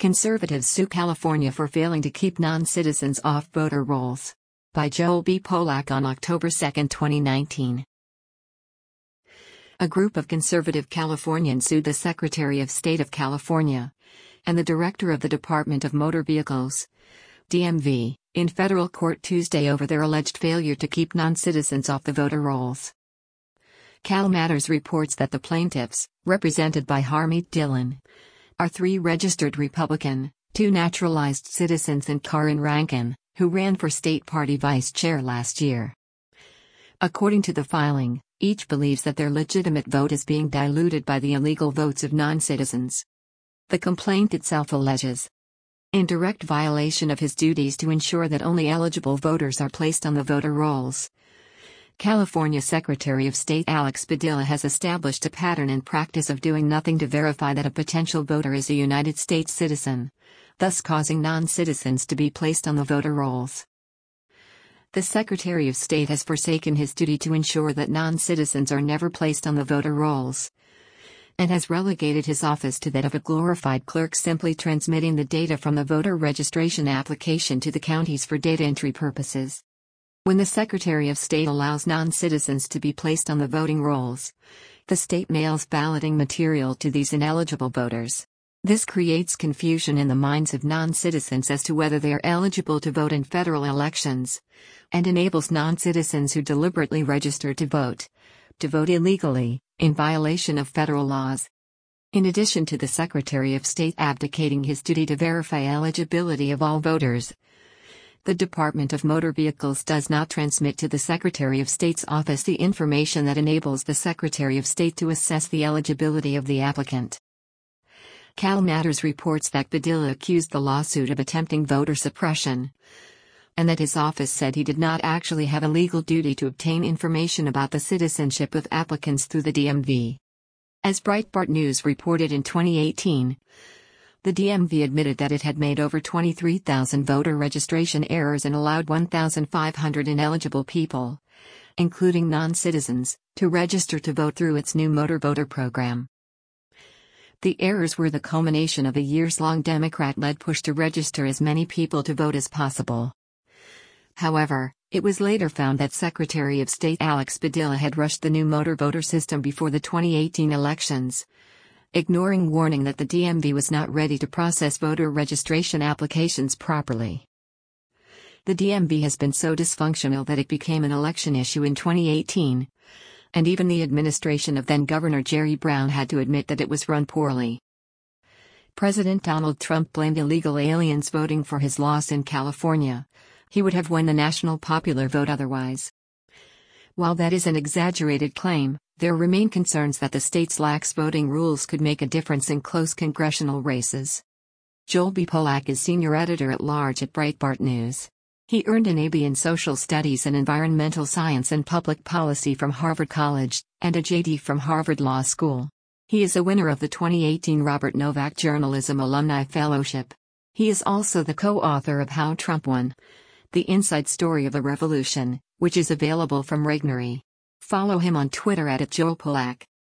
Conservatives sue California for failing to keep non-citizens off voter rolls. By Joel B. Polak on October 2, 2019. A group of conservative Californians sued the Secretary of State of California and the Director of the Department of Motor Vehicles, DMV, in federal court Tuesday over their alleged failure to keep non-citizens off the voter rolls. Cal Matters reports that the plaintiffs, represented by Harmeet Dillon, are 3 registered Republican, 2 naturalized citizens and Karin Rankin, who ran for state party vice chair last year. According to the filing, each believes that their legitimate vote is being diluted by the illegal votes of non-citizens. The complaint itself alleges, in direct violation of his duties to ensure that only eligible voters are placed on the voter rolls, California Secretary of State Alex Padilla has established a pattern and practice of doing nothing to verify that a potential voter is a United States citizen, thus causing non-citizens to be placed on the voter rolls. The Secretary of State has forsaken his duty to ensure that non-citizens are never placed on the voter rolls, and has relegated his office to that of a glorified clerk simply transmitting the data from the voter registration application to the counties for data entry purposes. When the Secretary of State allows non-citizens to be placed on the voting rolls, the state mails balloting material to these ineligible voters. This creates confusion in the minds of non-citizens as to whether they are eligible to vote in federal elections, and enables non-citizens who deliberately register to vote illegally, in violation of federal laws. In addition to the Secretary of State abdicating his duty to verify eligibility of all voters, the Department of Motor Vehicles does not transmit to the Secretary of State's office the information that enables the Secretary of State to assess the eligibility of the applicant. Cal Matters reports that Padilla accused the lawsuit of attempting voter suppression, and that his office said he did not actually have a legal duty to obtain information about the citizenship of applicants through the DMV. As Breitbart News reported in 2018, the DMV admitted that it had made over 23,000 voter registration errors and allowed 1,500 ineligible people, including non-citizens, to register to vote through its new motor voter program. The errors were the culmination of a years-long Democrat-led push to register as many people to vote as possible. However, it was later found that Secretary of State Alex Padilla had rushed the new motor voter system before the 2018 elections, ignoring warning that the DMV was not ready to process voter registration applications properly. The DMV has been so dysfunctional that it became an election issue in 2018, and even the administration of then-Governor Jerry Brown had to admit that it was run poorly. President Donald Trump blamed illegal aliens voting for his loss in California. He would have won the national popular vote otherwise. While that is an exaggerated claim, there remain concerns that the state's lax voting rules could make a difference in close congressional races. Joel B. Polak is senior editor-at-large at Breitbart News. He earned an AB in Social Studies and Environmental Science and Public Policy from Harvard College, and a JD from Harvard Law School. He is a winner of the 2018 Robert Novak Journalism Alumni Fellowship. He is also the co-author of How Trump Won: The Inside Story of a Revolution, which is available from Regnery. Follow him on Twitter @JoelPolak.